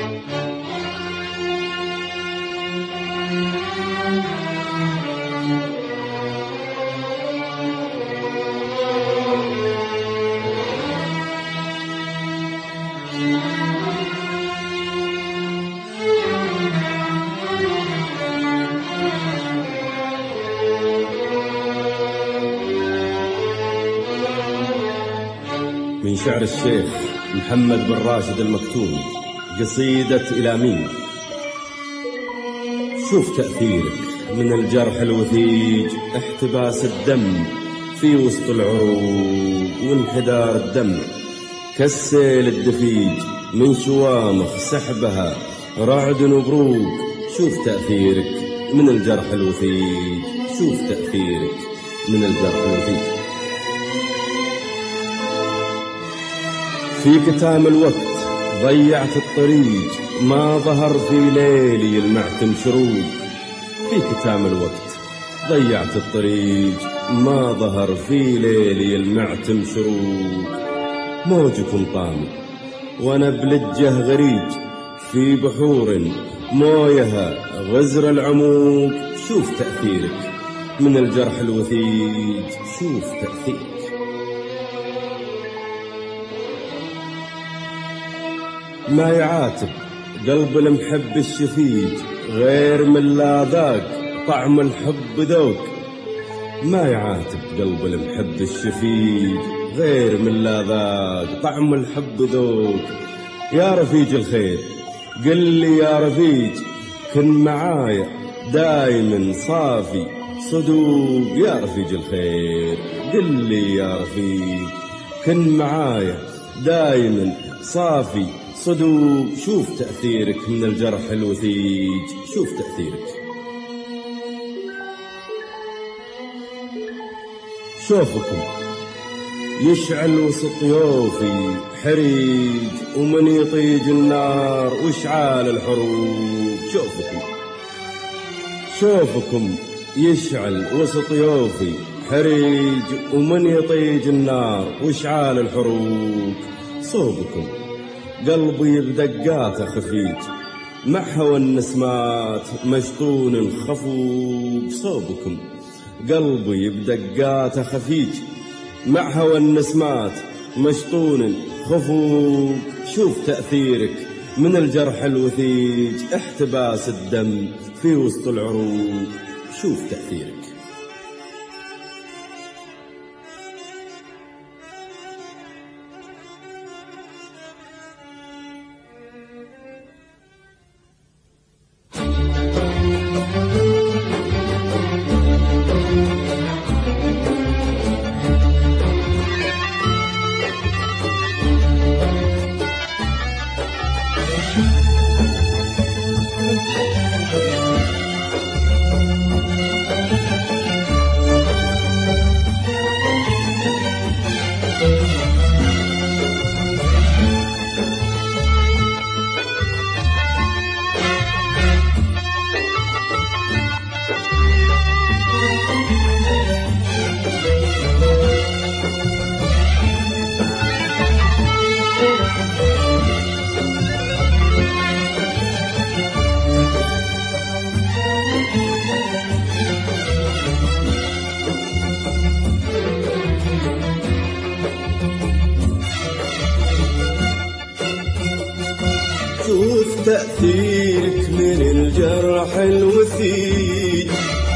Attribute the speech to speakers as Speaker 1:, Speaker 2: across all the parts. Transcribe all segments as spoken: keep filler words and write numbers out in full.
Speaker 1: من شعر الشيخ محمد بن راشد المكتوم، قصيدة إلى مين. شوف تأثيرك من الجرح الوثيج، احتباس الدم في وسط العروق وانحدار الدم كالسيل الدفيج من شوامخ سحبها رعد وبروق. شوف تأثيرك من الجرح الوثيج، شوف تأثيرك من الجرح الوثيج. في كتام الوقت ضيعت الطريق، ما ظهر في ليلي المعتم شروق. في كتام الوقت ضيعت الطريق، ما ظهر في ليلي المعتم شروق. موجكم طامي وانا بلجه غريج، في بحور مويها غزر العموق. شوف تأثيرك من الجرح الوثيج، شوف تأثيرك. ما يعاتب قلب المحب الشفيج، غير من لا ذاق طعم الحب ذوق. ما يعاتب قلب المحب الشفيج، غير من لا ذاق طعم الحب ذوق. يا رفيج الخير قل لي يا رفيج، كن معايا دايما صافي صدوق. يا رفيج الخير قل لي يا رفيج، كن معايا دايما صافي صدوق. شوف تأثيرك من الجرح الوثيج، شوف تأثيرك. شوفكم يشعل وسط يوفي حريج، ومن يطيج النار واشعال الحروب. شوفكم شوفكم يشعل وسط يوفي حريج، ومن يطيج النار واشعال الحروب. صوبكم قلبي بدقاته خفيج، مع هوى النسمات مشطون الخفوق. صوبكم قلبي بدقاته خفيج، مع هوى النسمات مشطون خفوق. شوف تأثيرك من الجرح الوثيج، احتباس الدم في وسط العروق. شوف تأثيرك.
Speaker 2: شوف تأثيرك من الجرح الوثيج،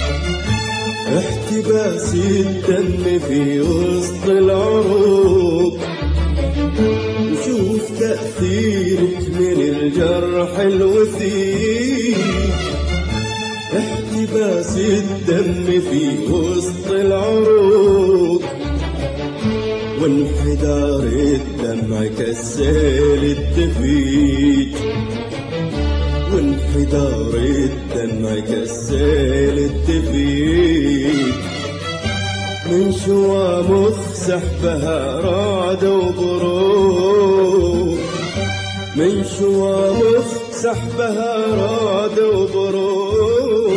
Speaker 2: احتباس الدم في وسط العروق. وشوف تأثيرك من الجرح الوثيج، احتباس الدم في وسط العروق. وانحدار الدمع كالسيل الدفيج، وانحدار الدمع كالسيل الدفيج. من شوامخ سحبها رعد وبروق، من شوامخ سحبها رعد وبروق.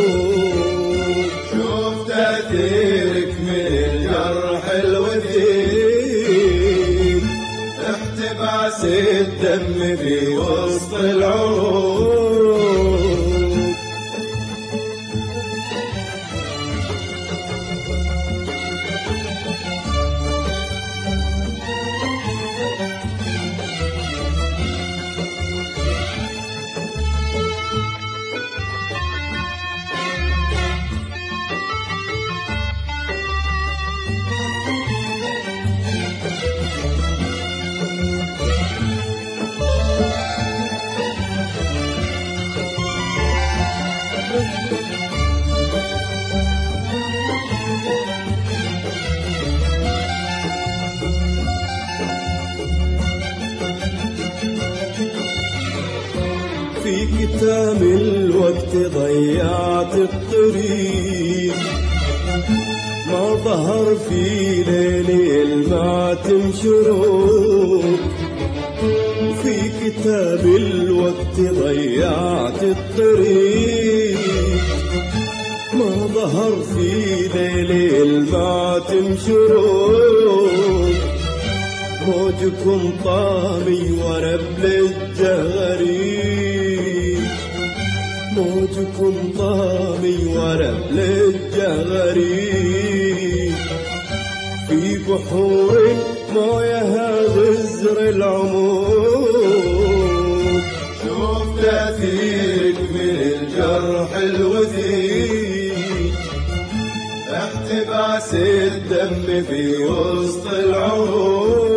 Speaker 2: شوف تأثيرك من الجرح الوثيج، احتباس الدم الدم في وسط العروق. في كتام الوقت ضيعت الطريق، ما ظهر في ليلي المعتم شروق. في كتاب الوقت ضيعت الطريق، ما ظهر في ليلي المعتم شروق. موجكم طامي ورب الجهري، موجكم طامي ورب الجهري. في بحور مويها غزر العمود،
Speaker 3: شوف تأثيرك من الجرح الوثيق، احتباس الدم في وسط العروق.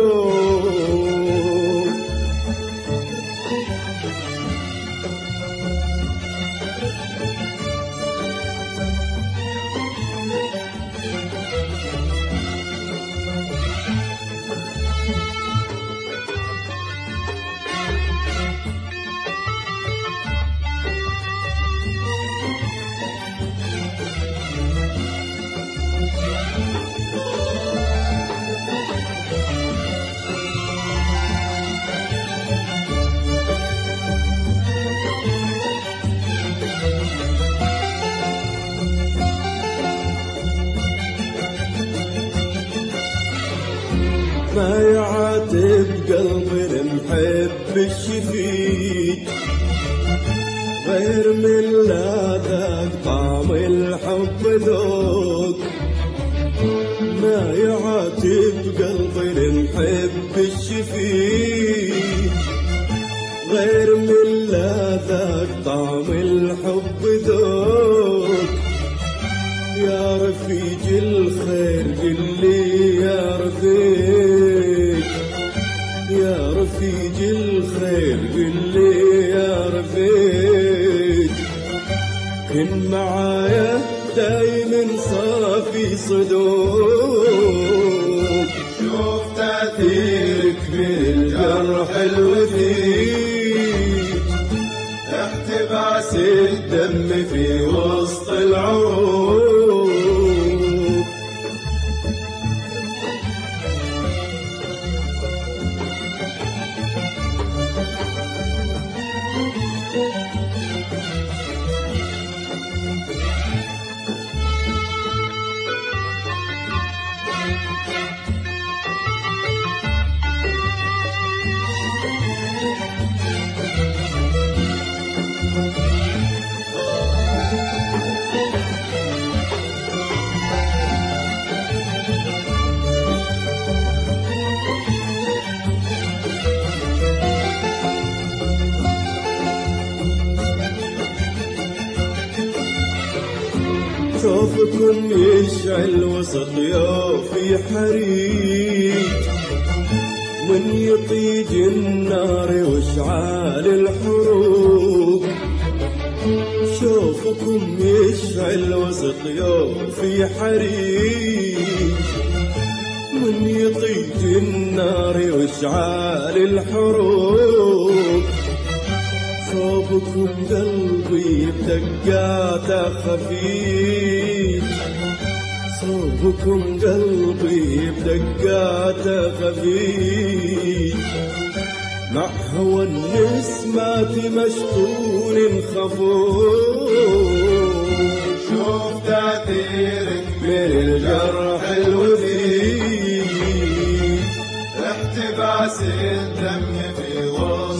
Speaker 2: ما يعاتب قلبي المحب الشفيق، غير من لا ذاق طعم الحب ذوق. ما يعاتب قلبي المحب الشفيق، غير من لا ذاق طعم الحب ذوق. يا رفيق الخير قل لي يا رفيق، يا رفيق الخير قل لي يا رفيق. كن معايا دايما صافي صدوق،
Speaker 3: شوف تأثيرك من الجرح الوثيق، احتباس الدم في وسط العروق.
Speaker 2: شوفكم يشعل وسط يوفي حريق، من يطيج النار واشعال الحروق. شوفكم يشعل وسط يوفي حريق، من يطيج النار واشعال الحروق. صوبكم قلبي بدقاته خفيف، صوبكم قلبي بدقاته خفيف. مع هوى النسمات مشطون خفوف،
Speaker 3: شوف تأثيرك
Speaker 2: من الجرح الوثيق،
Speaker 3: احتباس الدم في وسط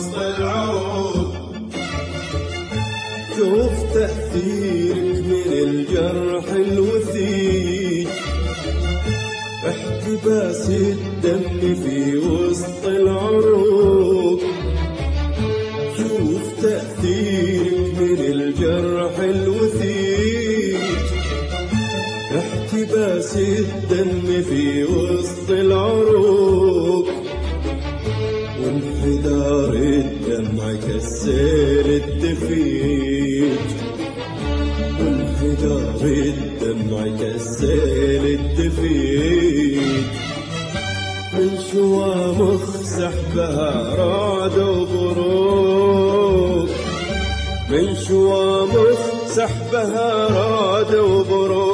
Speaker 2: تأثيرك من الجرح الوثيق، احتباس الدم في وسط العروق. شوف تأثيرك من الجرح الوثيق، احتباس الدم في وسط العروق. وانحدار الدمع كالسيل الدفيج، وانحدار الدمع كالسيل الدفيج. من شوامخ سحبها رعد وبروق، من شوامخ سحبها رعد وبروق.